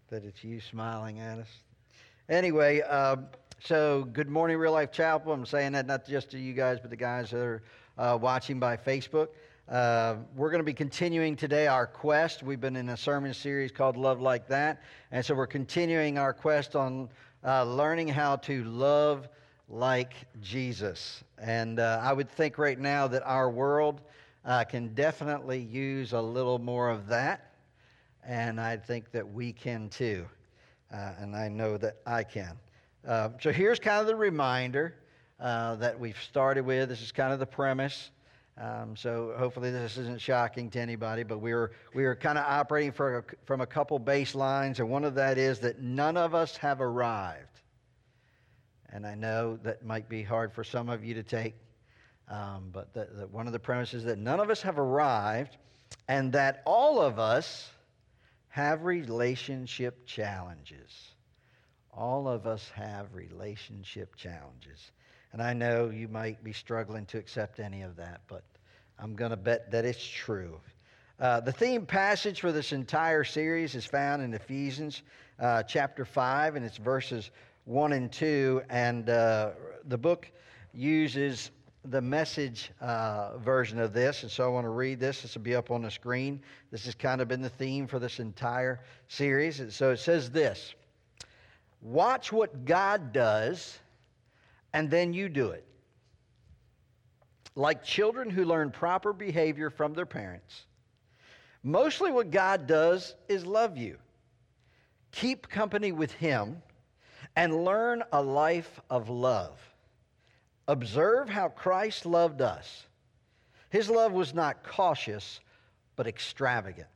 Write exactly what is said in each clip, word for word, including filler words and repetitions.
that it's you smiling at us. Anyway, uh, so good morning, Real Life Chapel. I'm saying that not just to you guys, but the guys that are uh, watching by Facebook. Uh, we're going to be continuing today our quest. We've been in a sermon series called Love Like That. And so we're continuing our quest on uh, learning how to love like Jesus. And uh, I would think right now that our world uh, can definitely use a little more of that. And I think that we can too. Uh, and I know that I can. Uh, so here's kind of the reminder uh, that we've started with. This is kind of the premise. Um, so hopefully this isn't shocking to anybody, but we were we were kind of operating for a, from a couple baselines, and one of that is that none of us have arrived. And I know that might be hard for some of you to take, um, but the, the, one of the premises is that none of us have arrived, and that all of us have relationship challenges. All of us have relationship challenges. And I know you might be struggling to accept any of that, but I'm going to bet that it's true. Uh, the theme passage for this entire series is found in Ephesians uh, chapter five, and it's verses one and two. And uh, the book uses the Message uh, version of this, and so I want to read this. This will be up on the screen. This has kind of been the theme for this entire series. And so it says this: watch what God does, and then you do it. Like children who learn proper behavior from their parents. Mostly what God does is love you. Keep company with Him and learn a life of love. Observe how Christ loved us. His love was not cautious, but extravagant.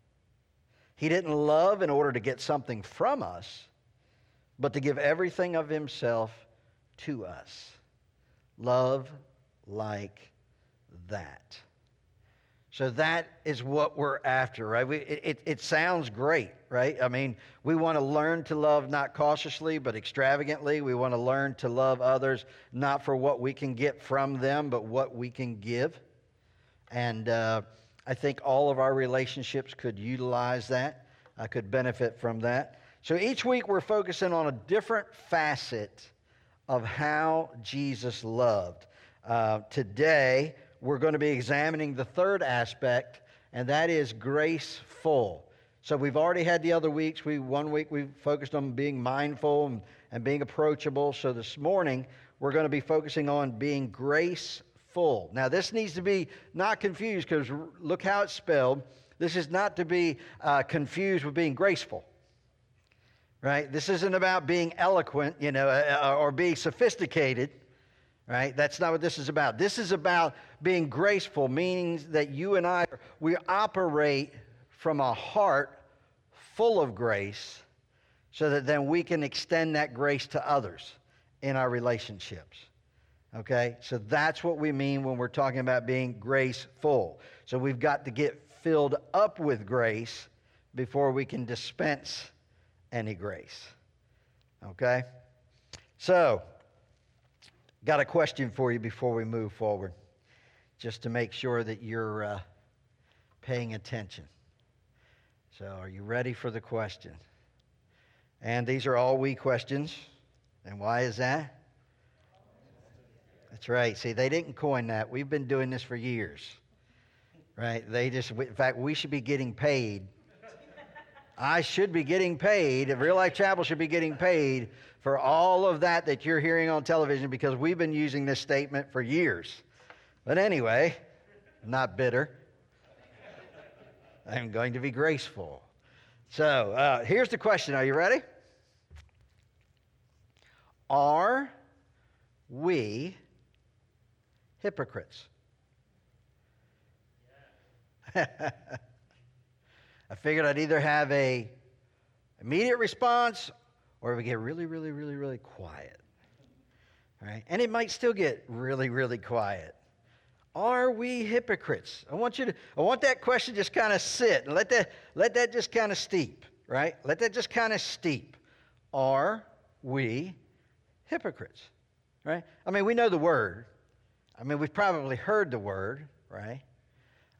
He didn't love in order to get something from us, but to give everything of Himself to us. Love like that. So that is what we're after, right? We, it, it sounds great, right? I mean, we want to learn to love not cautiously, but extravagantly. We want to learn to love others not for what we can get from them, but what we can give. And uh, I think all of our relationships could utilize that, uh, could benefit from that. So each week we're focusing on a different facet of how Jesus loved. Uh, today, we're going to be examining the third aspect, and that is graceful. So we've already had the other weeks. We One week we focused on being mindful and, and being approachable. So this morning, we're going to be focusing on being graceful. Now, this needs to be not confused, because look how it's spelled. This is not to be uh, confused with being graceful. Right? This isn't about being eloquent, you know, uh, or being sophisticated. Right? That's not what this is about. This is about being graceful, meaning that you and I, we operate from a heart full of grace, so that then we can extend that grace to others in our relationships. Okay? So that's what we mean when we're talking about being graceful. So we've got to get filled up with grace before we can dispense any grace. Okay? So, got a question for you before we move forward, just to make sure that you're uh, paying attention. So, are you ready for the question? And these are all we questions. And why is that? That's right. See, they didn't coin that. We've been doing this for years. Right? They just, in fact, we should be getting paid. I should be getting paid. Real Life Chapel should be getting paid for all of that that you're hearing on television, because we've been using this statement for years. But anyway, I'm not bitter. I'm going to be graceful. So uh, here's the question. Are you ready? Are we hypocrites? I figured I'd either have a immediate response, or we get really, really, really, really quiet. Right? And it might still get really, really quiet. Are we hypocrites? I want you to, I want that question just kind of sit and let that, let that just kind of steep, right? Let that just kind of steep. Are we hypocrites? Right? I mean, we know the word. I mean, we've probably heard the word, right?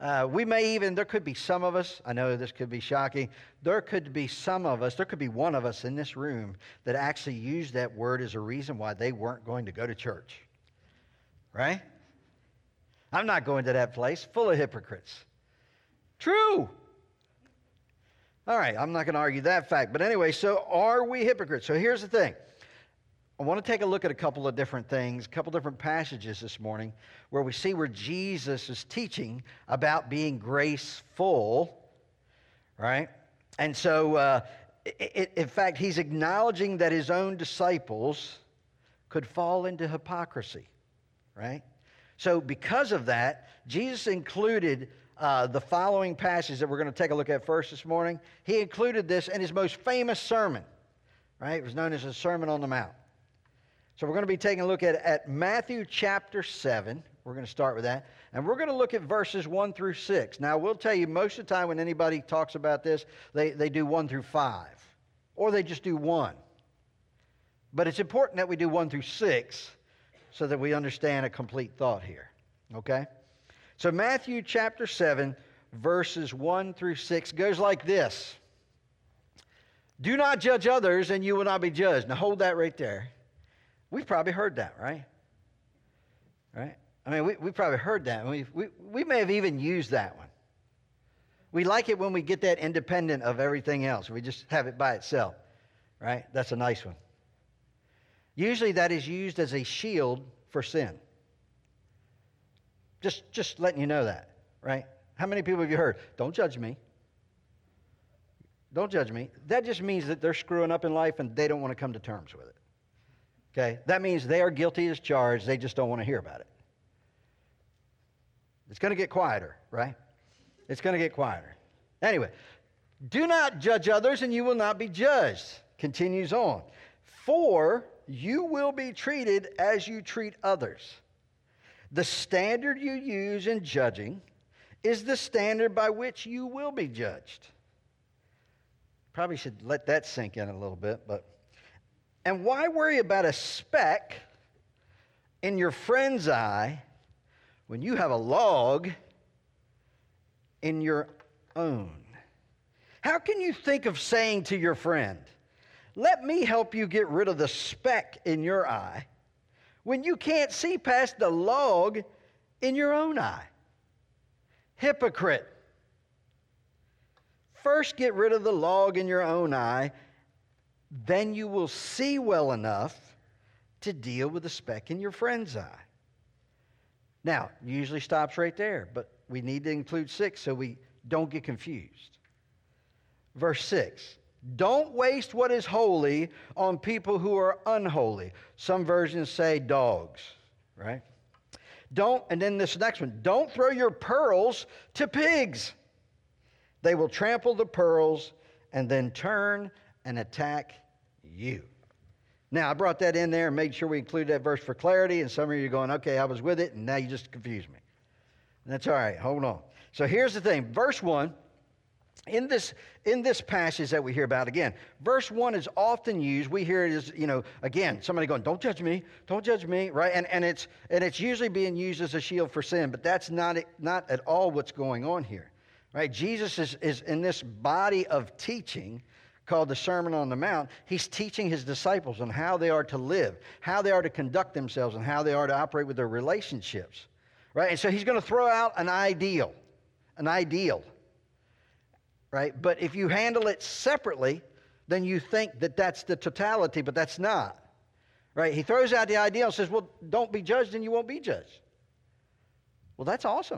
Uh, we may even, there could be some of us, I know this could be shocking, there could be some of us, there could be one of us in this room that actually used that word as a reason why they weren't going to go to church. Right? I'm not going to that place, full of hypocrites. True. All right, I'm not going to argue that fact. But anyway, so are we hypocrites? So here's the thing. I want to take a look at a couple of different things, a couple different passages this morning where we see where Jesus is teaching about being graceful, right? And so, uh, it, in fact, he's acknowledging that his own disciples could fall into hypocrisy, right? So because of that, Jesus included uh, the following passage that we're going to take a look at first this morning. He included this in his most famous sermon, right? It was known as the Sermon on the Mount. So we're going to be taking a look at, at Matthew chapter seven. We're going to start with that. And we're going to look at verses one through six. Now, we'll tell you most of the time when anybody talks about this, they, they do one through five. Or they just do one. But it's important that we do one through six so that we understand a complete thought here. Okay? So Matthew chapter seven, verses one through six goes like this. Do not judge others, and you will not be judged. Now hold that right there. We've probably heard that, right? Right? I mean, we, we probably heard that. We, we, we may have even used that one. We like it when we get that independent of everything else. We just have it by itself, right? That's a nice one. Usually that is used as a shield for sin. Just, just letting you know that, right? How many people have you heard? Don't judge me. Don't judge me. That just means that they're screwing up in life and they don't want to come to terms with it. Okay? That means they are guilty as charged. They just don't want to hear about it. It's going to get quieter, right? It's going to get quieter. Anyway, do not judge others and you will not be judged. Continues on. For you will be treated as you treat others. The standard you use in judging is the standard by which you will be judged. Probably should let that sink in a little bit, but and why worry about a speck in your friend's eye when you have a log in your own? How can you think of saying to your friend, let me help you get rid of the speck in your eye, when you can't see past the log in your own eye? Hypocrite. First get rid of the log in your own eye, then you will see well enough to deal with the speck in your friend's eye. Now, it usually stops right there, but we need to include six so we don't get confused. Verse six, don't waste what is holy on people who are unholy. Some versions say dogs, right? Don't, and then this next one, don't throw your pearls to pigs. They will trample the pearls and then turn and attack you. Now, I brought that in there and made sure we included that verse for clarity, and some of you are going, okay, I was with it, and now you just confused me. And that's all right. Hold on. So here's the thing. Verse one, in this, in this passage that we hear about, again, verse one is often used. We hear it as, you know, again, somebody going, don't judge me, don't judge me, right? And, and, it's, and it's usually being used as a shield for sin, but that's not, not at all what's going on here, right? Jesus is, is in this body of teaching called the Sermon on the Mount. He's teaching his disciples on how they are to live, how they are to conduct themselves, and how they are to operate with their relationships, right? And so he's going to throw out an ideal, an ideal, right? But if you handle it separately, then you think that that's the totality, but that's not, right? He throws out the ideal and says, well, don't be judged and you won't be judged. Well, that's awesome.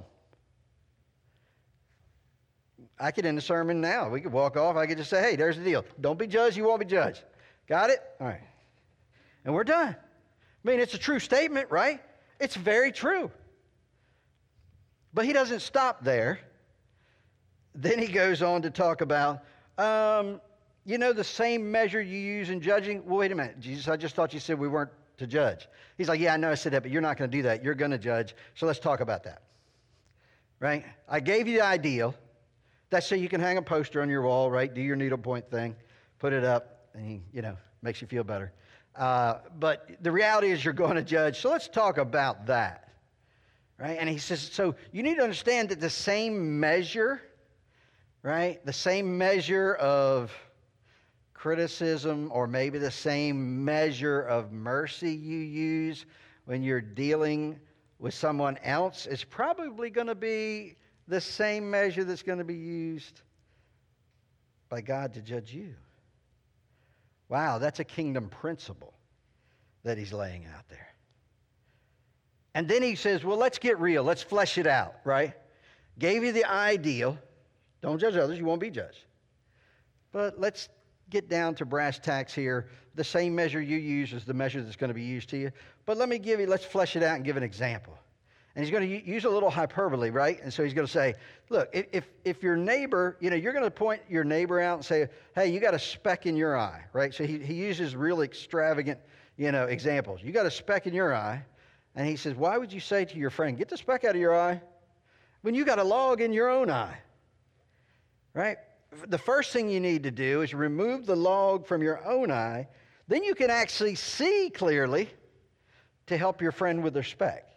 I could end the sermon now. We could walk off. I could just say, hey, there's the deal. Don't be judged, you won't be judged. Got it? All right. And we're done. I mean, it's a true statement, right? It's very true. But he doesn't stop there. Then he goes on to talk about, um, you know, the same measure you use in judging. Well, wait a minute, Jesus, I just thought you said we weren't to judge. He's like, yeah, I know I said that, but you're not going to do that. You're going to judge. So let's talk about that. Right? I gave you the ideal. That's so you can hang a poster on your wall, right? Do your needlepoint thing, put it up, and, you know, makes you feel better. Uh, but the reality is you're going to judge. So let's talk about that. right? And he says, so you need to understand that the same measure, right? The same measure of criticism, or maybe the same measure of mercy you use when you're dealing with someone else is probably going to be the same measure that's going to be used by God to judge you. Wow, that's a kingdom principle that he's laying out there. And then he says, well, let's get real. Let's flesh it out, right? Gave you the ideal. Don't judge others. You won't be judged. But let's get down to brass tacks here. The same measure you use is the measure that's going to be used to you. But let me give you, let's flesh it out and give an example. And he's going to use a little hyperbole, right? And so he's going to say, look, if if your neighbor, you know, you're going to point your neighbor out and say, hey, you got a speck in your eye, right? So he, he uses really extravagant, you know, examples. You got a speck in your eye. And he says, why would you say to your friend, get the speck out of your eye when you got a log in your own eye, right? The first thing you need to do is remove the log from your own eye. Then you can actually see clearly to help your friend with their speck.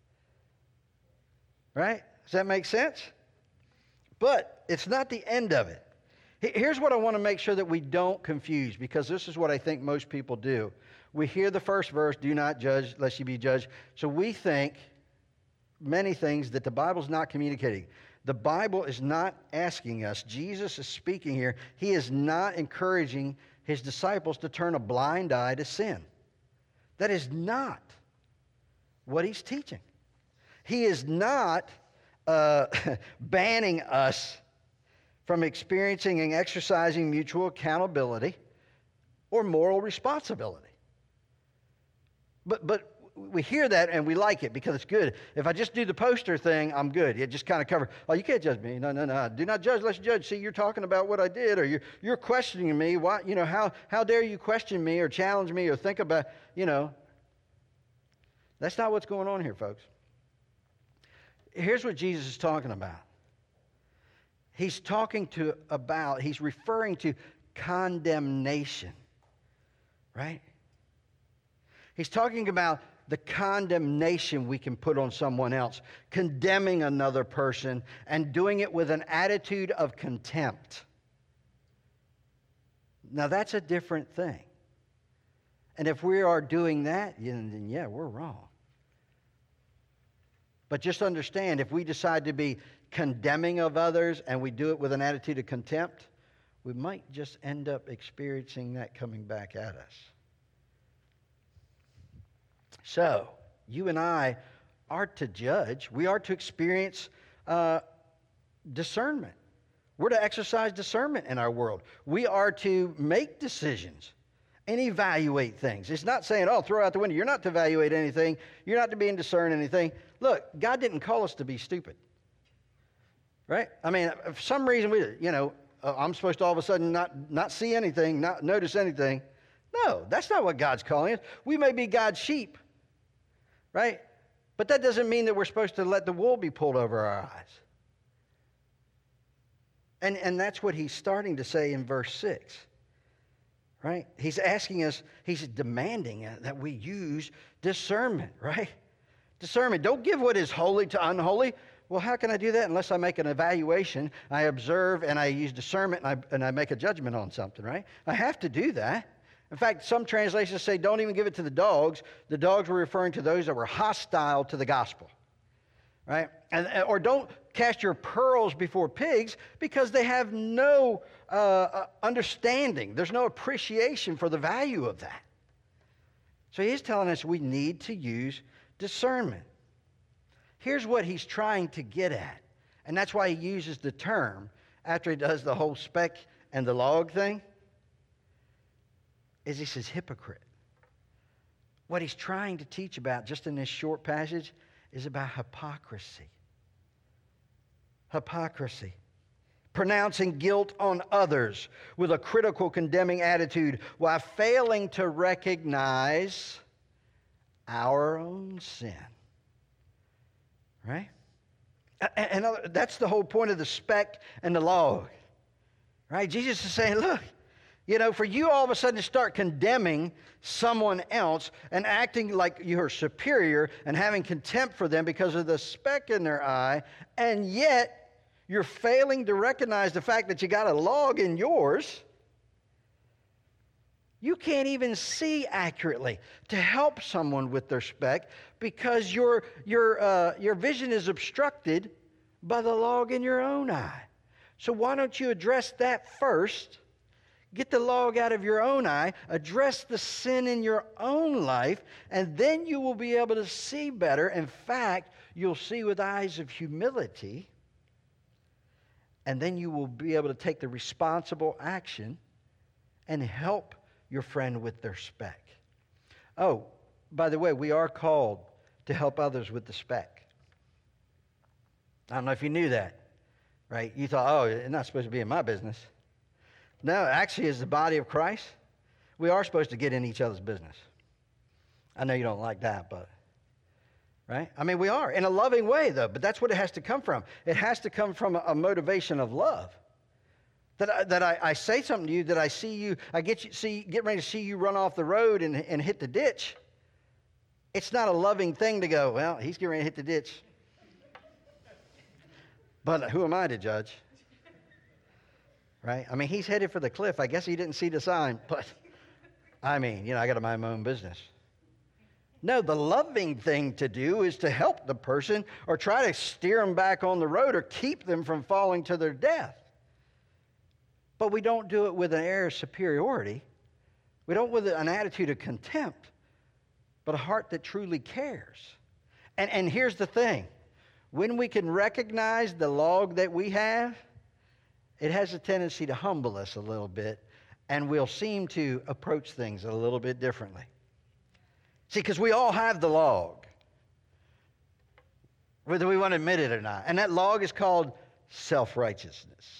Right? Does that make sense? But it's not the end of it. Here's what I want to make sure that we don't confuse, because this is what I think most people do. We hear the first verse, do not judge lest you be judged. So we think many things that the Bible's not communicating. The Bible is not asking us. Jesus is speaking here. He is not encouraging his disciples to turn a blind eye to sin. That is not what he's teaching. He is not uh, banning us from experiencing and exercising mutual accountability or moral responsibility. But but we hear that and we like it because it's good. If I just do the poster thing, I'm good. It just kind of covers, oh, you can't judge me. No, no, no. Do not judge lest you judge. See, you're talking about what I did, or you're, you're questioning me. Why, you know, how, how dare you question me or challenge me or think about, you know. That's not what's going on here, folks. Here's what Jesus is talking about. He's talking to about, he's referring to condemnation, right? He's talking about the condemnation we can put on someone else, condemning another person and doing it with an attitude of contempt. Now, that's a different thing. And if we are doing that, then yeah, we're wrong. But just understand, if we decide to be condemning of others and we do it with an attitude of contempt, we might just end up experiencing that coming back at us. So, you and I are to judge. We are to experience uh, discernment. We're to exercise discernment in our world. We are to make decisions and evaluate things. It's not saying, oh, throw out the window. You're not to evaluate anything. You're not to be and discern anything. Look, God didn't call us to be stupid. Right? I mean, for some reason, we, you know, uh, I'm supposed to all of a sudden not, not see anything, not notice anything. No, that's not what God's calling us. We may be God's sheep. Right? But that doesn't mean that we're supposed to let the wool be pulled over our eyes. And, and that's what he's starting to say in verse six. Right? He's asking us, he's demanding that we use discernment, right? Discernment. Don't give what is holy to unholy. Well, how can I do that unless I make an evaluation, I observe, and I use discernment, and I, and I make a judgment on something, right? I have to do that. In fact, some translations say don't even give it to the dogs. The dogs were referring to those that were hostile to the gospel, right? And, or don't cast your pearls before pigs because they have no uh, understanding. There's no appreciation for the value of that. So he's telling us we need to use discernment. Here's what he's trying to get at, and that's why he uses the term after he does the whole speck and the log thing, is he says hypocrite. What he's trying to teach about just in this short passage is about hypocrisy. Hypocrisy. Pronouncing guilt on others with a critical, condemning attitude while failing to recognize our own sin. Right? And that's the whole point of the speck and the log. Right? Jesus is saying, look, You know, for you all of a sudden to start condemning someone else and acting like you're superior and having contempt for them because of the speck in their eye, and yet you're failing to recognize the fact that you got a log in yours, you can't even see accurately to help someone with their speck because your, your, uh, your vision is obstructed by the log in your own eye. So why don't you address that first? Get the log out of your own eye, address the sin in your own life, and then you will be able to see better. In fact, you'll see with eyes of humility, and then you will be able to take the responsible action and help your friend with their speck. Oh, by the way, we are called to help others with the speck. I don't know if you knew that, right? You thought, oh, it's not supposed to be in my business. No, actually, as the body of Christ, we are supposed to get in each other's business. I know you don't like that, but, right? I mean, we are, in a loving way, though, but that's what it has to come from. It has to come from a, a motivation of love. That I, that I, I say something to you, that I see you, I get you, see, get ready to see you run off the road and, and hit the ditch. It's not a loving thing to go, well, he's getting ready to hit the ditch. But who am I to judge? Right? I mean, he's headed for the cliff. I guess he didn't see the sign, but I mean, you know, I got to mind my own business. No, the loving thing to do is to help the person or try to steer them back on the road or keep them from falling to their death. But we don't do it with an air of superiority. We don't with an attitude of contempt, but a heart that truly cares. And, and here's the thing. When we can recognize the log that we have, it has a tendency to humble us a little bit, and we'll seem to approach things a little bit differently. See, because we all have the log, whether we want to admit it or not. And that log is called self-righteousness.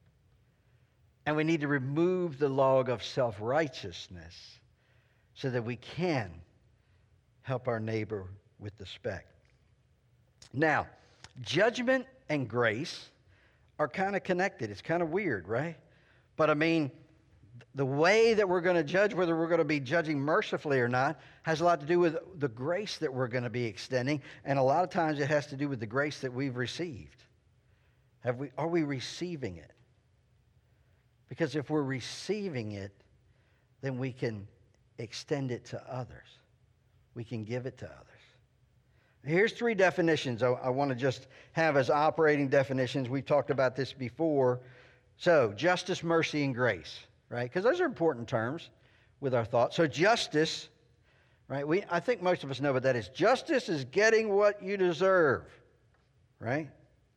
And we need to remove the log of self-righteousness so that we can help our neighbor with the speck. Now, judgment and grace are kind of connected. It's kind of weird, right? But I mean, the way that we're going to judge, whether we're going to be judging mercifully or not, has a lot to do with the grace that we're going to be extending. And a lot of times it has to do with the grace that we've received. Have we, are we receiving it? Because if we're receiving it, then we can extend it to others. We can give it to others. Here's three definitions I, I want to just have as operating definitions. We've talked about this before. So, justice, mercy, and grace, right? Because those are important terms with our thoughts. So, justice, right? We I think most of us know what that is. Justice is getting what you deserve, right?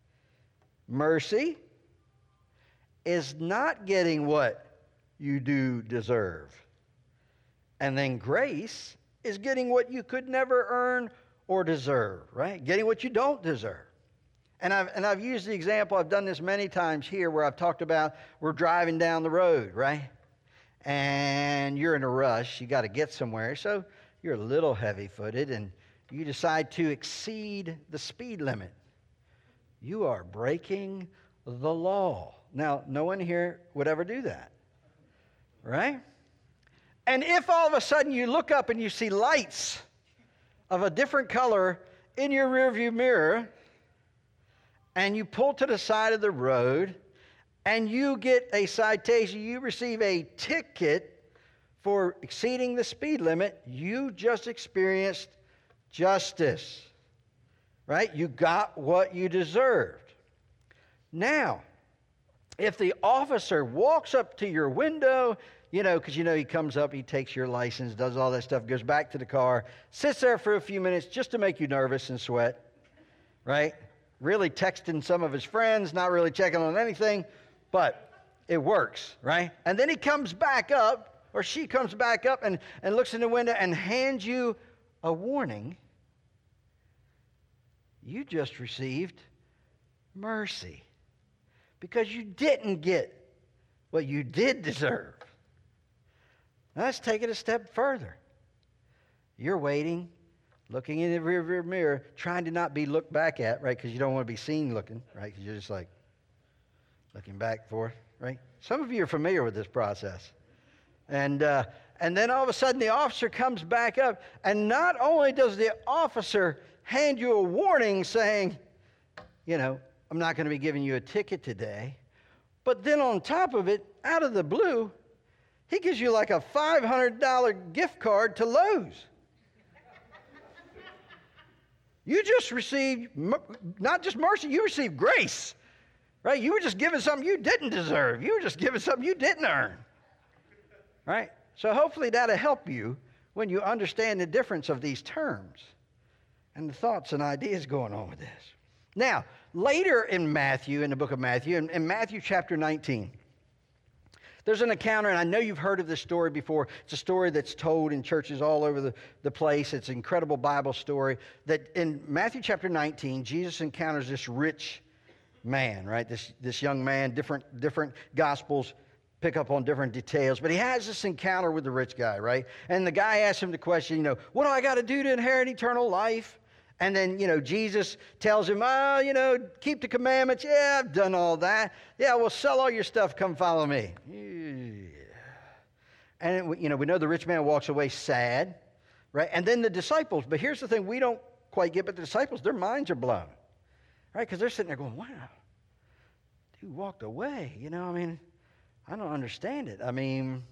Mercy is not getting what you do deserve. And then grace is getting what you could never earn or deserve, right? Getting what you don't deserve. And I've, and I've used the example, I've done this many times here where I've talked about we're driving down the road, right? And you're in a rush, you got to get somewhere, so you're a little heavy-footed and you decide to exceed the speed limit. You are breaking the law. Now, no one here would ever do that, right? And if all of a sudden you look up and you see lights of a different color in your rearview mirror, and you pull to the side of the road, and you get a citation, you receive a ticket for exceeding the speed limit, you just experienced justice, right? You got what you deserved. Now, if the officer walks up to your window, you know, because you know he comes up, he takes your license, does all that stuff, goes back to the car, sits there for a few minutes just to make you nervous and sweat, right? Really texting some of his friends, not really checking on anything, but it works, right? And then he comes back up, or she comes back up and, and looks in the window and hands you a warning. You just received mercy because you didn't get what you did deserve. Now let's take it a step further. You're waiting, looking in the rearview mirror, trying to not be looked back at, right? Because you don't want to be seen looking, right? Because you're just like looking back for, right? Some of you are familiar with this process. And, uh, and then all of a sudden the officer comes back up, and not only does the officer hand you a warning saying, you know, I'm not going to be giving you a ticket today, but then on top of it, out of the blue, he gives you like a five hundred dollars gift card to Lowe's. You just received not just mercy, you received grace, right? You were just giving something you didn't deserve. You were just giving something you didn't earn, right? So hopefully that'll help you when you understand the difference of these terms and the thoughts and ideas going on with this. Now, later in Matthew, in the book of Matthew, in, in Matthew chapter nineteen, there's an encounter, and I know you've heard of this story before. It's a story that's told in churches all over the, the place. It's an incredible Bible story that in Matthew chapter nineteen, Jesus encounters this rich man, right? This, this young man, different, different gospels pick up on different details, but he has this encounter with the rich guy, right? And the guy asks him the question, you know, what do I got to do to inherit eternal life? And then, you know, Jesus tells him, oh, you know, keep the commandments. Yeah, I've done all that. Yeah, well, sell all your stuff. Come follow me. Yeah. And, you know, we know the rich man walks away sad, right? And then the disciples, but here's the thing we don't quite get, but the disciples, their minds are blown, right? Because they're sitting there going, wow, dude walked away. You know, I mean, I don't understand it. I mean,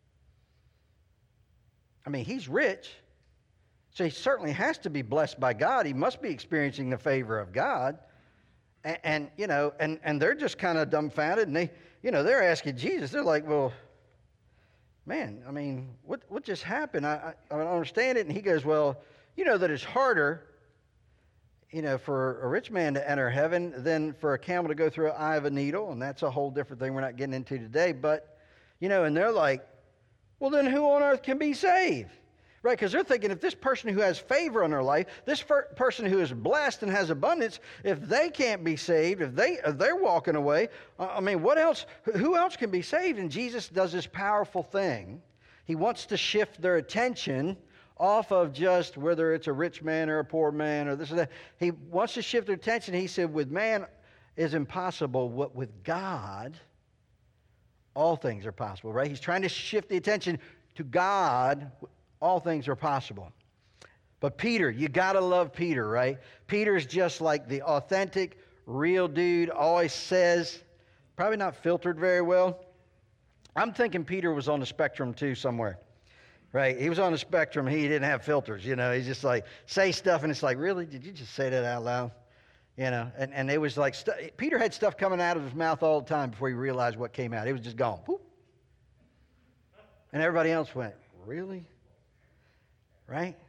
I mean, he's rich. So he certainly has to be blessed by God. He must be experiencing the favor of God. And, and you know, and, and they're just kind of dumbfounded. And they, you know, they're asking Jesus. They're like, well, man, I mean, what what just happened? I, I, I don't understand it. And he goes, well, you know that it's harder, you know, for a rich man to enter heaven than for a camel to go through an eye of a needle. And that's a whole different thing we're not getting into today. But, you know, and they're like, well, then who on earth can be saved? Right, because they're thinking if this person who has favor in their life, this per- person who is blessed and has abundance, if they can't be saved, if, they, if they're walking away, uh, I mean, what else? Who else can be saved? And Jesus does this powerful thing. He wants to shift their attention off of just whether it's a rich man or a poor man or this or that. He wants to shift their attention. He said, with man is impossible, what with God, all things are possible, right? He's trying to shift the attention to God. All things are possible. But Peter, you got to love Peter, right? Peter's just like the authentic, real dude, always says, probably not filtered very well. I'm thinking Peter was on the spectrum too somewhere, right? He was on the spectrum. He didn't have filters, you know. He's just like, say stuff, and it's like, really? Did you just say that out loud? You know, and, and it was like, st- Peter had stuff coming out of his mouth all the time before he realized what came out. It was just gone. Whoop. And everybody else went, really? Right?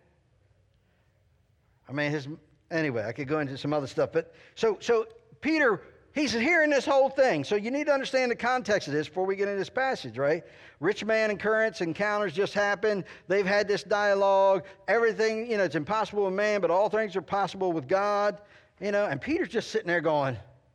I mean, his, anyway, I could go into some other stuff. But so, so Peter, he's hearing this whole thing. So you need to understand the context of this before we get into this passage, right? Rich man occurrence, encounters just happened. They've had this dialogue. Everything, you know, it's impossible with man, but all things are possible with God. You know, and Peter's just sitting there going.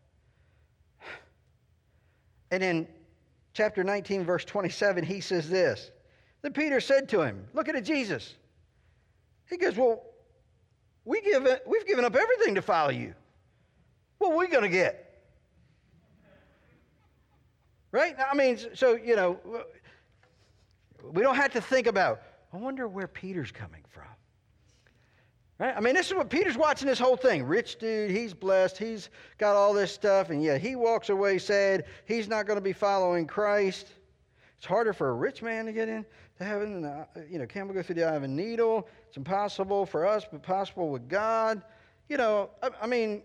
And in chapter nineteen, verse twenty-seven, he says this. Then Peter said to him, looking at Jesus. He goes, well, we give it, we've given up everything to follow you. What are we going to get? Right? I mean, so, you know, we don't have to think about, I wonder where Peter's coming from. Right? I mean, this is what Peter's watching this whole thing. Rich dude, he's blessed, he's got all this stuff, and yet he walks away sad. He's not going to be following Christ. It's harder for a rich man to get in to heaven. And, you know, camel go through the eye of a needle. It's impossible for us, but possible with God. You know, I, I mean,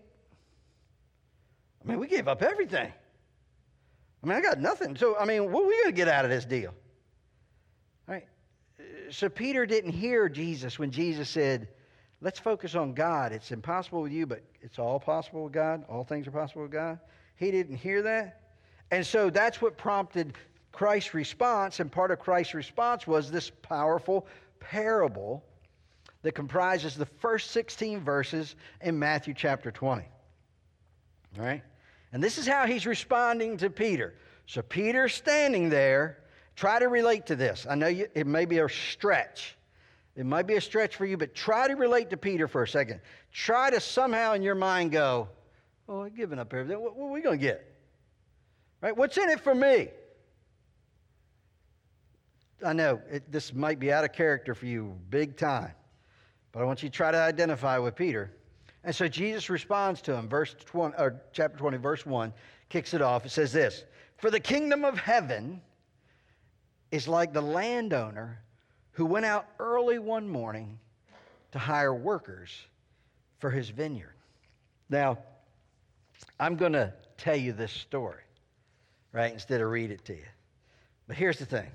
I mean, we gave up everything. I mean, I got nothing. So, I mean, what are we going to get out of this deal? All right. So Peter didn't hear Jesus when Jesus said, let's focus on God. It's impossible with you, but it's all possible with God. All things are possible with God. He didn't hear that. And so that's what prompted Christ's response, and part of Christ's response was this powerful parable that comprises the first sixteen verses in Matthew chapter twenty. All right? And this is how he's responding to Peter. So Peter's standing there. Try to relate to this. I know you, it may be a stretch. It might be a stretch for you, but try to relate to Peter for a second. Try to somehow in your mind go, oh, I'm giving up everything. What, what are we going to get? Right? What's in it for me? I know it, this might be out of character for you big time, but I want you to try to identify with Peter. And so Jesus responds to him. Verse twenty, or chapter twenty, verse one, kicks it off. It says this, "For the kingdom of heaven is like the landowner who went out early one morning to hire workers for his vineyard." Now, I'm going to tell you this story, right, instead of read it to you. But here's the thing.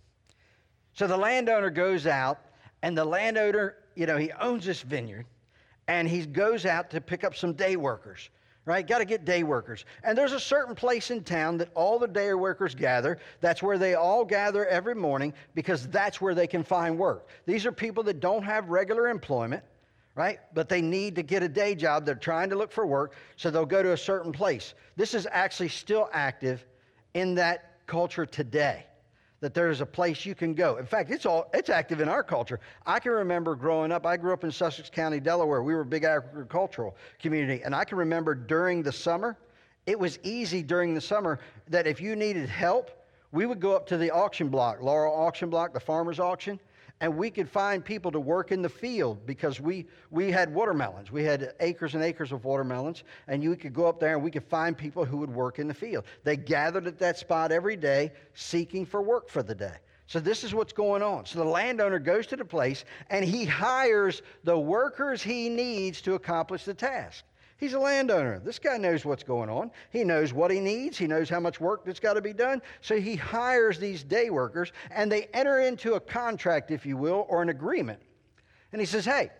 So the landowner goes out, and the landowner, you know, he owns this vineyard, and he goes out to pick up some day workers, right? Got to get day workers. And there's a certain place in town that all the day workers gather. That's where they all gather every morning because that's where they can find work. These are people that don't have regular employment, right? But they need to get a day job. They're trying to look for work, so they'll go to a certain place. This is actually still active in that culture today, that there's a place you can go. In fact, it's all it's active in our culture. I can remember growing up, I grew up in Sussex County, Delaware. We were a big agricultural community, and I can remember during the summer, it was easy during the summer that if you needed help, we would go up to the auction block, Laurel Auction Block, the farmer's auction, and we could find people to work in the field because we, we had watermelons. We had acres and acres of watermelons, and you could go up there and we could find people who would work in the field. They gathered at that spot every day seeking for work for the day. So this is what's going on. So the landowner goes to the place, and he hires the workers he needs to accomplish the task. He's a landowner. This guy knows what's going on. He knows what he needs. He knows how much work that's got to be done. So he hires these day workers, and they enter into a contract, if you will, or an agreement. And he says, "Hey,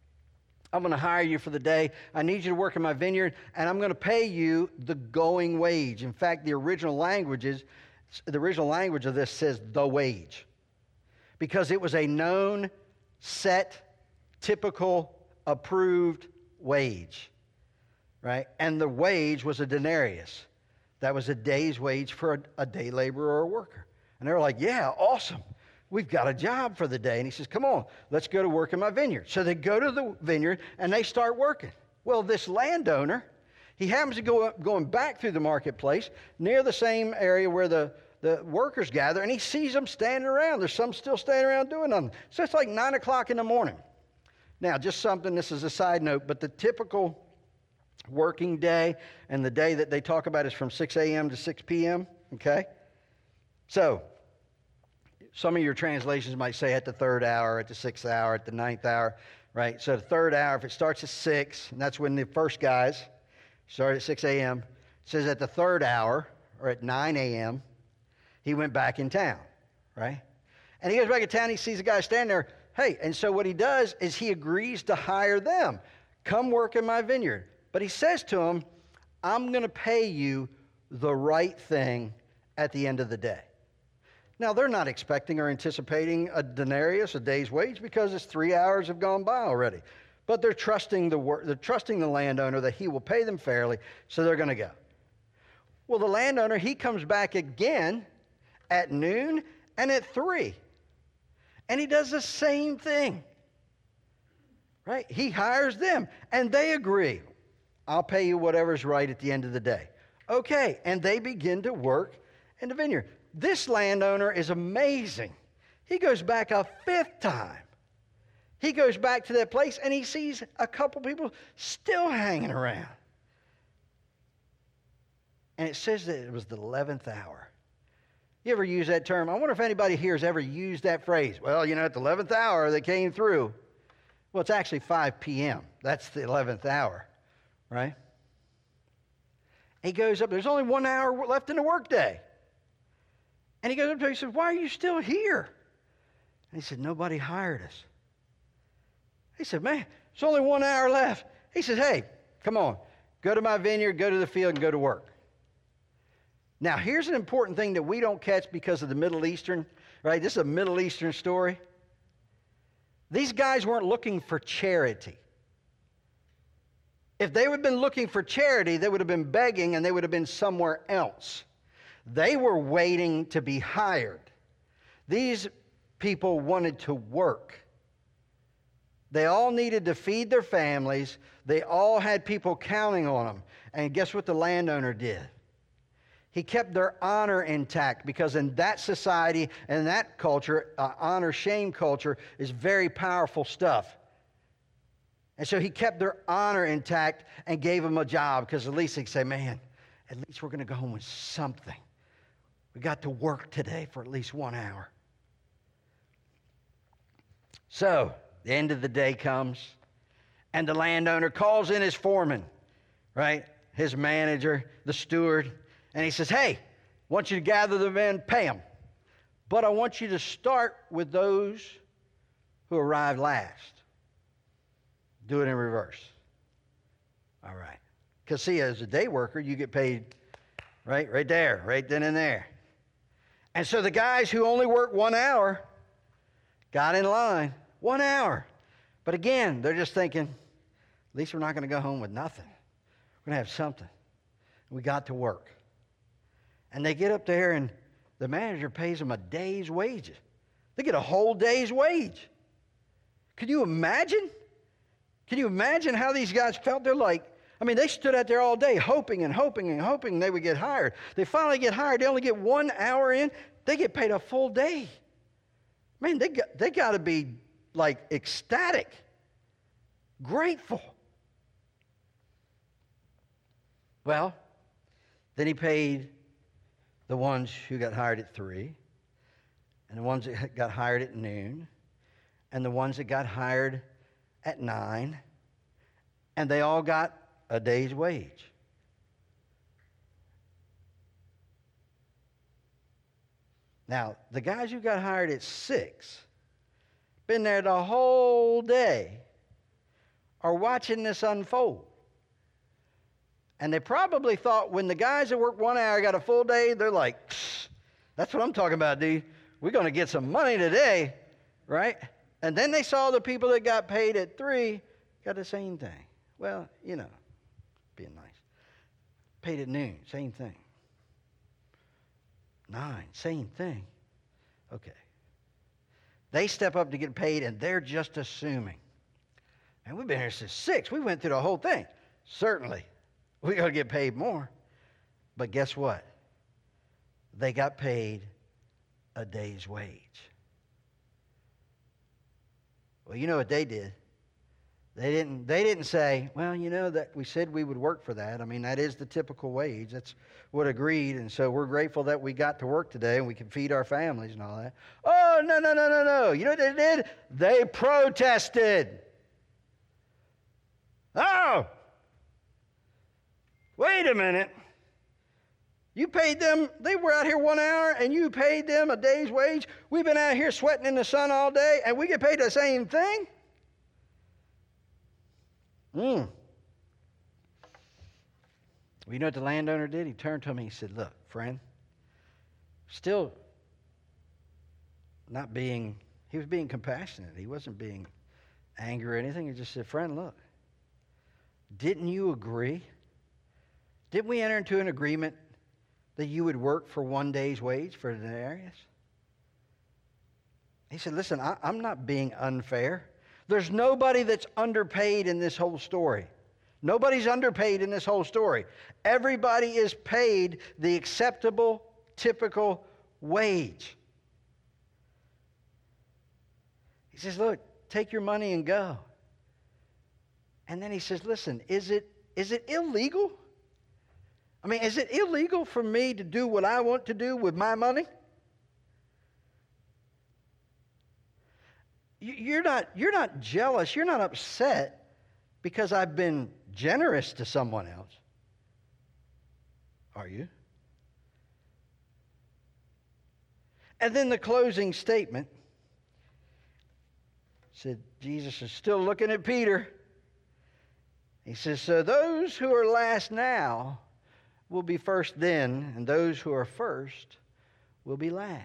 I'm going to hire you for the day. I need you to work in my vineyard, and I'm going to pay you the going wage." In fact, the original languages, the original language of this says the wage, because it was a known, set, typical, approved wage. Right? And the wage was a denarius. That was a day's wage for a, a day laborer or a worker. And they were like, "Yeah, awesome. We've got a job for the day." And he says, "Come on, let's go to work in my vineyard." So they go to the vineyard and they start working. Well, this landowner, he happens to go up, going back through the marketplace near the same area where the, the workers gather, and he sees them standing around. There's some still standing around doing nothing. So it's like nine o'clock in the morning. Now, just something, this is a side note, but the typical working day and the day that they talk about is from six a.m. to six p.m., okay? So, some of your translations might say at the third hour, at the sixth hour, at the ninth hour, right? So the third hour, if it starts at six, and that's when the first guys start at six a.m., it says at the third hour, or at nine a.m., he went back in town, right? And he goes back in town, he sees a guy standing there. Hey, and so what he does is he agrees to hire them. Come work in my vineyard. But he says to him, "I'm going to pay you the right thing at the end of the day." Now, they're not expecting or anticipating a denarius, a day's wage, because it's three hours have gone by already. But they're trusting the wor- they're trusting the landowner that he will pay them fairly, so they're going to go. Well, the landowner, he comes back again at noon and at three. And he does the same thing. Right? He hires them, and they agree. "I'll pay you whatever's right at the end of the day." Okay, and they begin to work in the vineyard. This landowner is amazing. He goes back a fifth time. He goes back to that place, and he sees a couple people still hanging around. And it says that it was the eleventh hour. You ever use that term? I wonder if anybody here has ever used that phrase. Well, you know, at the eleventh hour, they came through. Well, it's actually five p.m. That's the eleventh hour. Right? He goes up. There's only one hour left in the workday. And he goes up to him and he says, "Why are you still here?" And he said, "Nobody hired us." He said, "Man, there's only one hour left." He says, "Hey, come on. Go to my vineyard, go to the field, and go to work." Now, here's an important thing that we don't catch because of the Middle Eastern, right? This is a Middle Eastern story. These guys weren't looking for charity. If they would have been looking for charity, they would have been begging and they would have been somewhere else. They were waiting to be hired. These people wanted to work. They all needed to feed their families. They all had people counting on them. And guess what the landowner did? He kept their honor intact, because in that society and that culture, uh, honor-shame culture is very powerful stuff. And so he kept their honor intact and gave them a job, because at least they could say, man, at least we're going to go home with something. We got to work today for at least one hour. So the end of the day comes, and the landowner calls in his foreman, right? His manager, the steward. And he says, hey, I want you to gather the men, pay them. But I want you to start with those who arrived last. Do it in reverse. All right. Because see, as a day worker, you get paid right, right there, right then and there. And so the guys who only work one hour got in line. One hour. But again, they're just thinking, at least we're not going to go home with nothing. We're going to have something. We got to work. And they get up there, and the manager pays them a day's wages. They get a whole day's wage. Can you imagine? Can you imagine how these guys felt? They're like, I mean, they stood out there all day hoping and hoping and hoping they would get hired. They finally get hired. They only get one hour in. They get paid a full day. Man, they got, they got to be like ecstatic, grateful. Well, then he paid the ones who got hired at three, and the ones that got hired at noon, and the ones that got hired at nine, and they all got a day's wage. Now, the guys who got hired at six, been there the whole day, are watching this unfold. And they probably thought when the guys that worked one hour got a full day, they're like, that's what I'm talking about, dude. We're going to get some money today, right? And then they saw the people that got paid at three got the same thing. Well, you know, being nice. Paid at noon, same thing. Nine, same thing. Okay. They step up to get paid, and they're just assuming. And we've been here since six. We went through the whole thing. Certainly, we got to get paid more. But guess what? They got paid a day's wage. Well, you know what they did? They didn't, they didn't say, well, you know, that we said we would work for that. I mean, that is the typical wage. That's what agreed. And so we're grateful that we got to work today and we can feed our families and all that. Oh, no, no, no, no, no. You know what they did? They protested. Oh, wait a minute. You paid them, they were out here one hour and you paid them a day's wage. We've been out here sweating in the sun all day and we get paid the same thing? Hmm. Well, you know what the landowner did? He turned to me and he said, look, friend, still not being, he was being compassionate. He wasn't being angry or anything. He just said, friend, look, didn't you agree? Didn't we enter into an agreement that you would work for one day's wage for the denarius? He said, listen, I, I'm not being unfair. There's nobody that's underpaid in this whole story. Nobody's underpaid in this whole story. Everybody is paid the acceptable, typical wage. He says, look, take your money and go. And then he says, listen, is it is it illegal? I mean, is it illegal for me to do what I want to do with my money? You're not, you're not jealous, you're not upset because I've been generous to someone else. Are you? And then the closing statement said, Jesus is still looking at Peter. He says, so those who are last now will be first then, and those who are first will be last.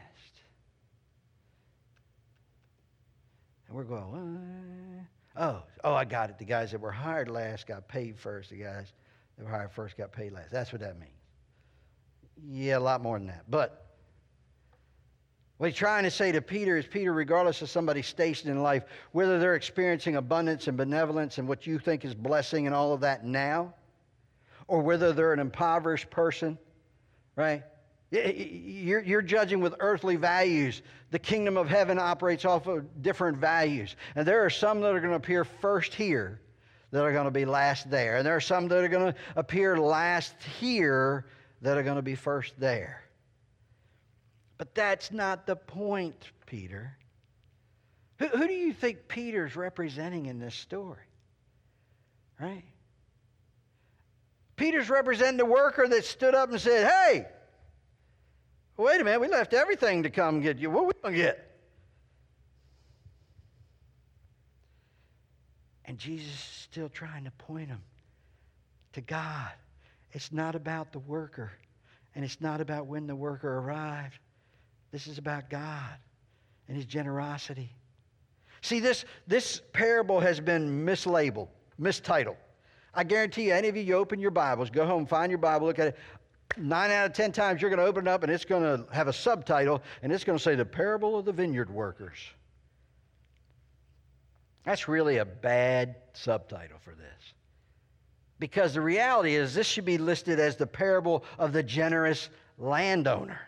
And we're going, what? Oh, oh, I got it. The guys that were hired last got paid first. The guys that were hired first got paid last. That's what that means. Yeah, a lot more than that. But what he's trying to say to Peter is, Peter, regardless of somebody's station in life, whether they're experiencing abundance and benevolence and what you think is blessing and all of that now, or whether they're an impoverished person right? You're, you're judging with earthly values. The kingdom of heaven operates off of different values. And there are some that are going to appear first here that are going to be last there. And there are some that are going to appear last here that are going to be first there. But that's not the point, Peter. Who, who do you think Peter's representing in this story? Right? Peter's representing the worker that stood up and said, hey, wait a minute, we left everything to come get you. What are we going to get? And Jesus is still trying to point them to God. It's not about the worker, and it's not about when the worker arrived. This is about God and His generosity. See, this, this parable has been mislabeled, mistitled. I guarantee you, any of you, you open your Bibles, go home, find your Bible, look at it. Nine out of ten times you're going to open it up and it's going to have a subtitle and it's going to say the parable of the vineyard workers. That's really a bad subtitle for this. Because the reality is this should be listed as the parable of the generous landowner.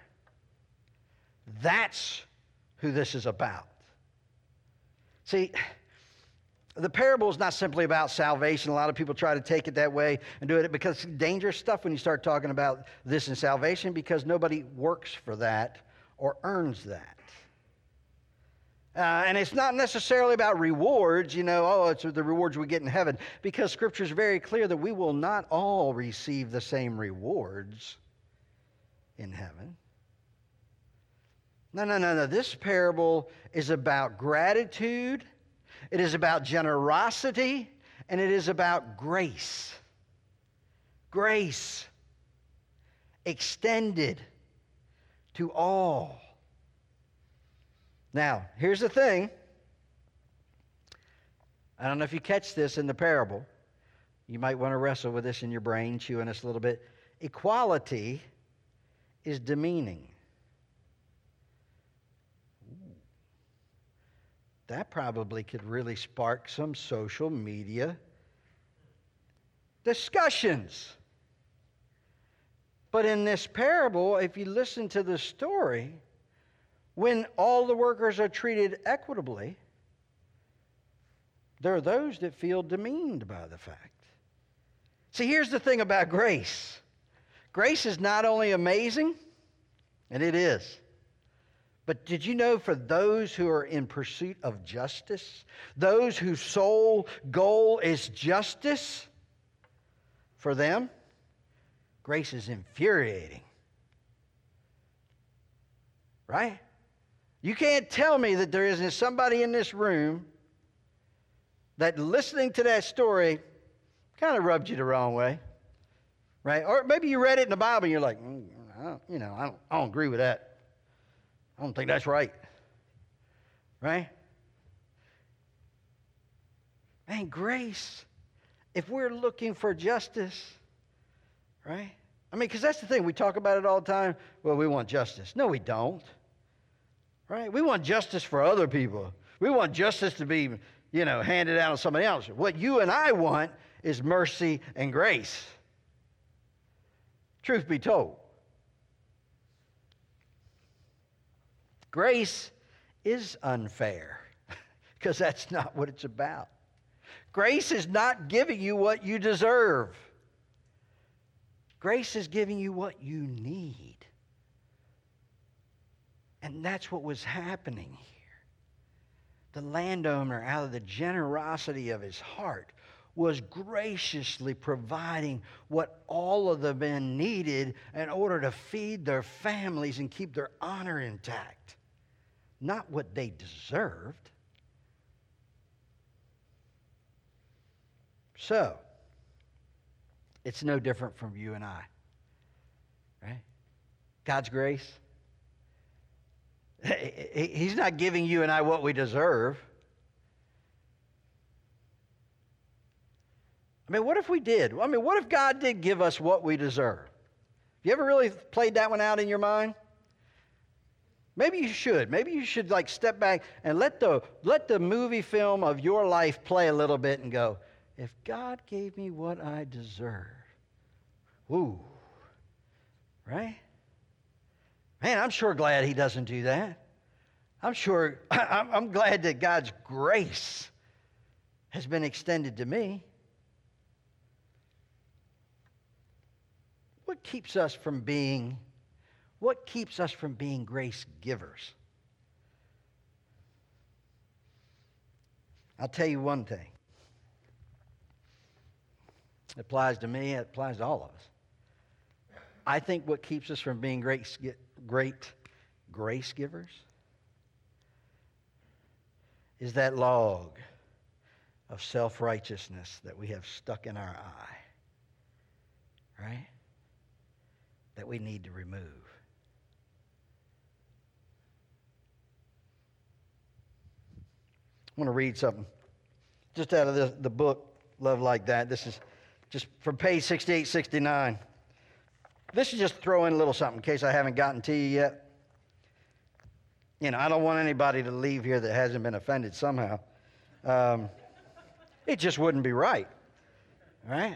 That's who this is about. See, the parable is not simply about salvation. A lot of people try to take it that way and do it because it's dangerous stuff when you start talking about this in salvation because nobody works for that or earns that. Uh, and it's not necessarily about rewards, you know, oh, it's the rewards we get in heaven, because Scripture is very clear that we will not all receive the same rewards in heaven. No, no, no, no. This parable is about gratitude. It is about generosity, and it is about grace. Grace extended to all. Now, here's the thing. I don't know if you catch this in the parable. You might want to wrestle with this in your brain, chew on this a little bit. Equality is demeaning. That probably could really spark some social media discussions. But in this parable, if you listen to the story, when all the workers are treated equitably, there are those that feel demeaned by the fact. See, here's the thing about grace. Grace is not only amazing, and it is, but did you know for those who are in pursuit of justice, those whose sole goal is justice, for them, grace is infuriating. Right? You can't tell me that there isn't somebody in this room that listening to that story kind of rubbed you the wrong way. Right? Or maybe you read it in the Bible and you're like, mm, I don't, you know, I don't, I don't agree with that. I don't think that's right. Right? Man, grace, if we're looking for justice, right? I mean, because that's the thing. We talk about it all the time. Well, we want justice. No, we don't. Right? We want justice for other people. We want justice to be, you know, handed out to somebody else. What you and I want is mercy and grace. Truth be told. Grace is unfair because that's not what it's about. Grace is not giving you what you deserve. Grace is giving you what you need. And that's what was happening here. The landowner, out of the generosity of his heart, was graciously providing what all of the men needed in order to feed their families and keep their honor intact. Not what they deserved. So, it's no different from you and I. Right? God's grace. He's not giving you and I what we deserve. I mean, what if we did? I mean, what if God did give us what we deserve? Have you ever really played that one out in your mind? Maybe you should. Maybe you should like step back and let the let the movie film of your life play a little bit and go, if God gave me what I deserve, woo, right? Man, I'm sure glad he doesn't do that. I'm sure, I'm, I'm glad that God's grace has been extended to me. What keeps us from being, what keeps us from being grace givers? I'll tell you one thing. It applies to me, it applies to all of us. I think what keeps us from being great, great grace givers is that log of self-righteousness that we have stuck in our eye, right? That we need to remove. I want to read something just out of the, the book, Love Like That. This is just from page sixty-eight, sixty-nine. This is just throw in a little something in case I haven't gotten to you yet. You know, I don't want anybody to leave here that hasn't been offended somehow. Um, it just wouldn't be right, right?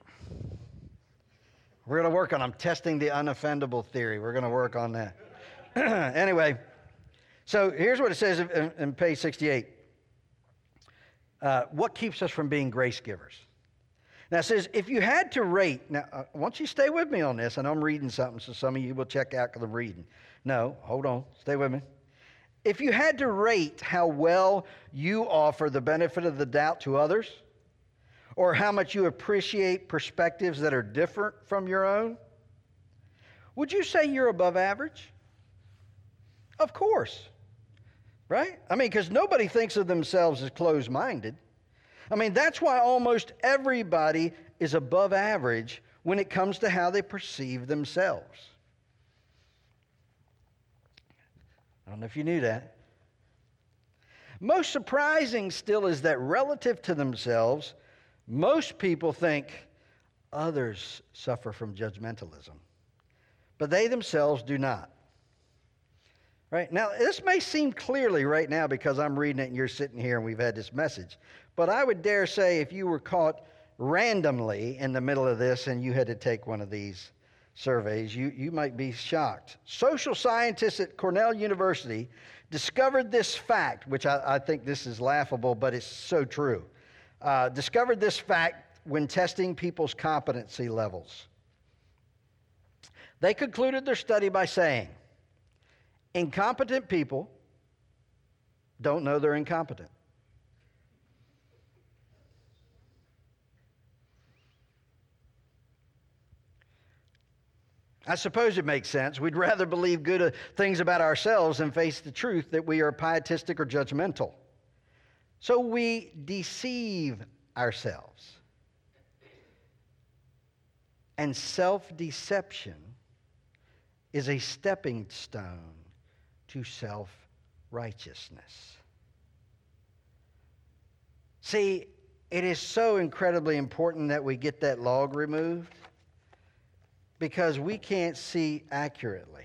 We're going to work on, I'm testing the unoffendable theory. We're going to work on that. Anyway, so here's what it says in, in page sixty-eight. Uh, what keeps us from being grace givers? Now it says, if you had to rate, now I want you to stay with me on this. I know I'm reading something, so some of you will check out because I'm reading. No, hold on, stay with me. If you had to rate how well you offer the benefit of the doubt to others, or how much you appreciate perspectives that are different from your own, would you say you're above average? Of course. Right? I mean, because nobody thinks of themselves as closed-minded. I mean, that's why almost everybody is above average when it comes to how they perceive themselves. I don't know if you knew that. Most surprising still is that relative to themselves, most people think others suffer from judgmentalism, but they themselves do not. Right? Now, this may seem clearly right now because I'm reading it and you're sitting here and we've had this message. But I would dare say if you were caught randomly in the middle of this and you had to take one of these surveys, you, you might be shocked. Social scientists at Cornell University discovered this fact, which I, I think this is laughable, but it's so true. Uh, discovered this fact when testing people's competency levels. They concluded their study by saying, incompetent people don't know they're incompetent. I suppose it makes sense. We'd rather believe good things about ourselves than face the truth that we are pietistic or judgmental. So we deceive ourselves. And self-deception is a stepping stone to self-righteousness. See, it is so incredibly important that we get that log removed because we can't see accurately.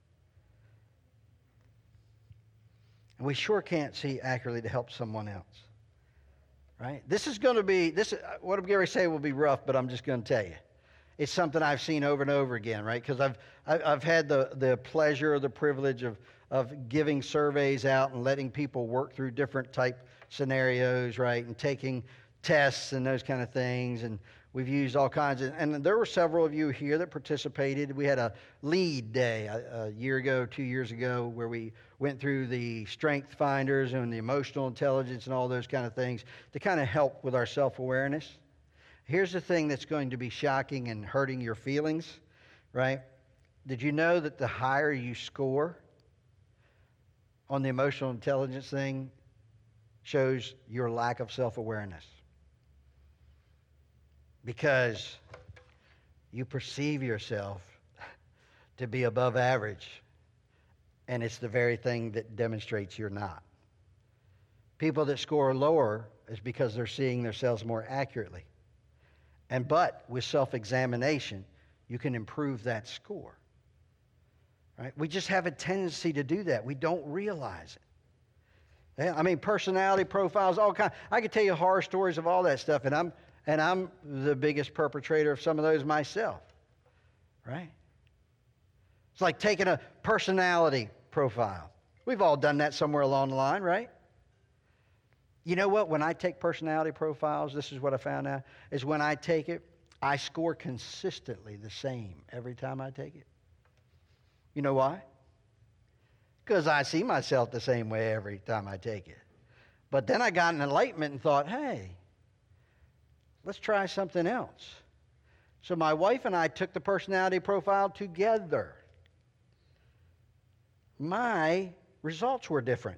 And we sure can't see accurately to help someone else. Right? This is going to be, this what I'm going to say will be rough, but I'm just going to tell you. It's something I've seen over and over again, right? Because I've, I've had the, the pleasure or the privilege of, of giving surveys out and letting people work through different type scenarios, right? And taking tests and those kind of things. And we've used all kinds of, and there were several of you here that participated. We had a lead day a, a year ago, two years ago, where we went through the strength finders and the emotional intelligence and all those kind of things to kind of help with our self-awareness. Here's the thing that's going to be shocking and hurting your feelings, right? Did you know that the higher you score on the emotional intelligence thing shows your lack of self-awareness? Because you perceive yourself to be above average, and it's the very thing that demonstrates you're not. People that score lower is because they're seeing themselves more accurately. And but with self-examination, you can improve that score. Right? We just have a tendency to do that. We don't realize it. Yeah, I mean, personality profiles, all kinds. I could tell you horror stories of all that stuff, and I'm and I'm the biggest perpetrator of some of those myself. Right? It's like taking a personality profile. We've all done that somewhere along the line, right? You know what? When I take personality profiles, this is what I found out, is when I take it, I score consistently the same every time I take it. You know why? Because I see myself the same way every time I take it. But then I got an enlightenment and thought, hey, let's try something else. So my wife and I took the personality profile together. My results were different.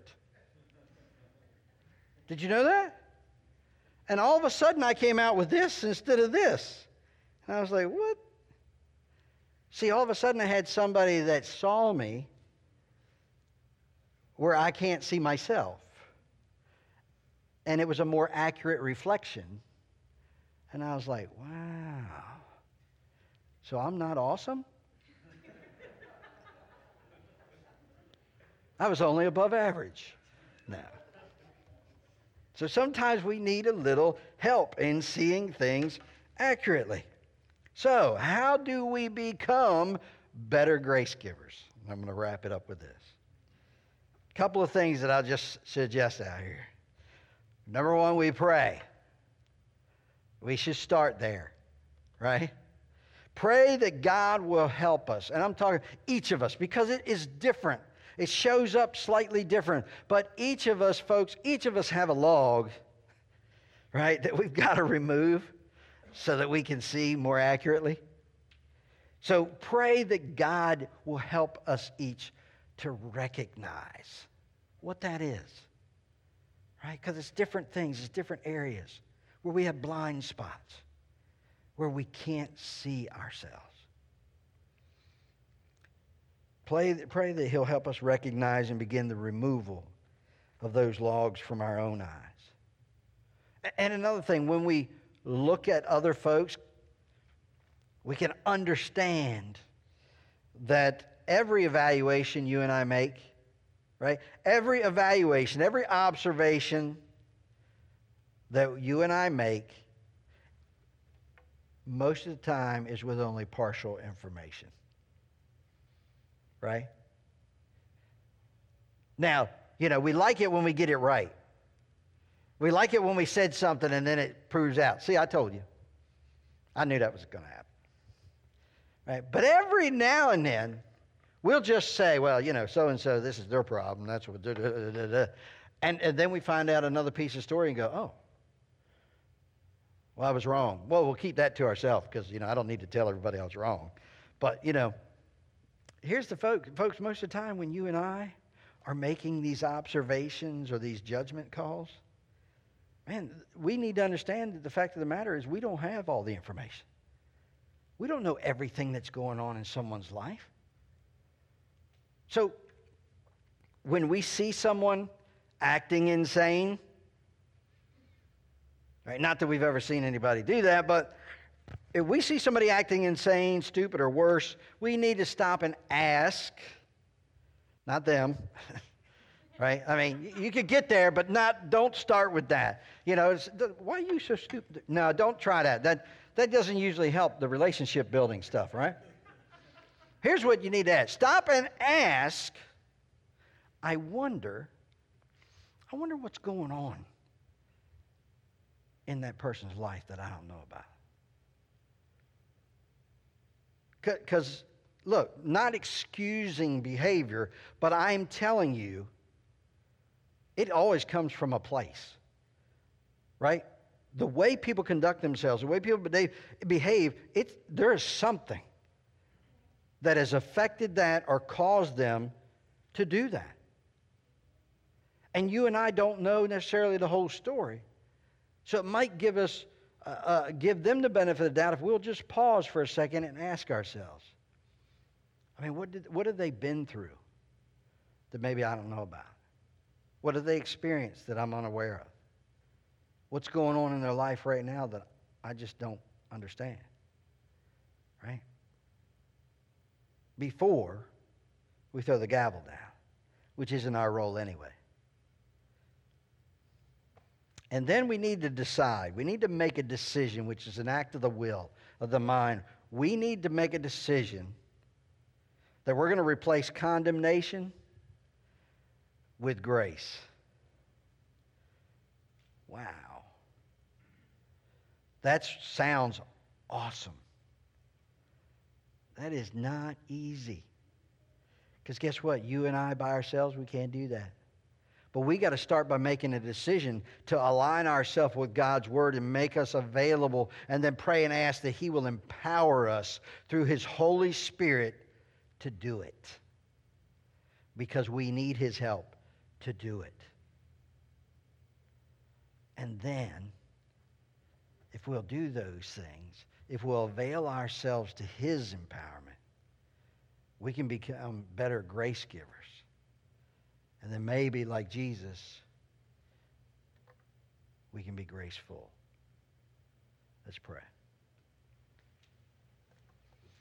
Did you know that? And all of a sudden I came out with this instead of this. And I was like, what? See, all of a sudden I had somebody that saw me where I can't see myself. And it was a more accurate reflection. And I was like, wow. So I'm not awesome? I was only above average. No. So sometimes we need a little help in seeing things accurately. So how do we become better grace givers? I'm going to wrap it up with this. A couple of things that I'll just suggest out here. Number one, we pray. We should start there, right? Pray that God will help us. And I'm talking each of us, because it is different. It shows up slightly different. But each of us, folks, each of us have a log, right, that we've got to remove so that we can see more accurately. So pray that God will help us each to recognize what that is, right? Because it's different things, it's different areas where we have blind spots, where we can't see ourselves. Pray, pray that he'll help us recognize and begin the removal of those logs from our own eyes. And another thing, when we look at other folks, we can understand that every evaluation you and I make, right? Every evaluation, every observation that you and I make, most of the time is with only partial information. Right? Now, you know, we like it when we get it right. We like it when we said something and then it proves out. See, I told you. I knew that was going to happen. Right? But every now and then, we'll just say, well, you know, so-and-so, this is their problem. That's what... Da, da, da, da, da. And, and then we find out another piece of story and go, oh, well, I was wrong. Well, we'll keep that to ourselves because, you know, I don't need to tell everybody I was wrong. But, you know, here's the folks, folks, most of the time when you and I are making these observations or these judgment calls, man, we need to understand that the fact of the matter is we don't have all the information. We don't know everything that's going on in someone's life. So when we see someone acting insane, right, not that we've ever seen anybody do that, but if we see somebody acting insane, stupid, or worse, we need to stop and ask, not them, right? I mean, you could get there, but not. Don't start with that. You know, it's, why are you so stupid? No, don't try that. That that doesn't usually help the relationship building stuff, right? Here's what you need to ask. Stop and ask, I wonder, I wonder what's going on in that person's life that I don't know about. Because, look, not excusing behavior, but I'm telling you, it always comes from a place, right? The way people conduct themselves, the way people behave, it's, there is something that has affected that or caused them to do that. And you and I don't know necessarily the whole story. So it might give us Uh, uh, give them the benefit of the doubt if we'll just pause for a second and ask ourselves, I mean, what did what have they been through that maybe I don't know about? What have they experienced that I'm unaware of? What's going on in their life right now that I just don't understand? Right? Before we throw the gavel down, which isn't our role anyway. And then we need to decide. We need to make a decision, which is an act of the will, of the mind. We need to make a decision That we're going to replace condemnation with grace. Wow. That sounds awesome. That is not easy. Because guess what? You and I by ourselves, we can't do that. But we got to start by making a decision to align ourselves with God's Word and make us available, and then pray and ask that He will empower us through His Holy Spirit to do it. Because we need His help to do it. And then, if we'll do those things, if we'll avail ourselves to His empowerment, we can become better grace givers. And then maybe, like Jesus, we can be graceful. Let's pray.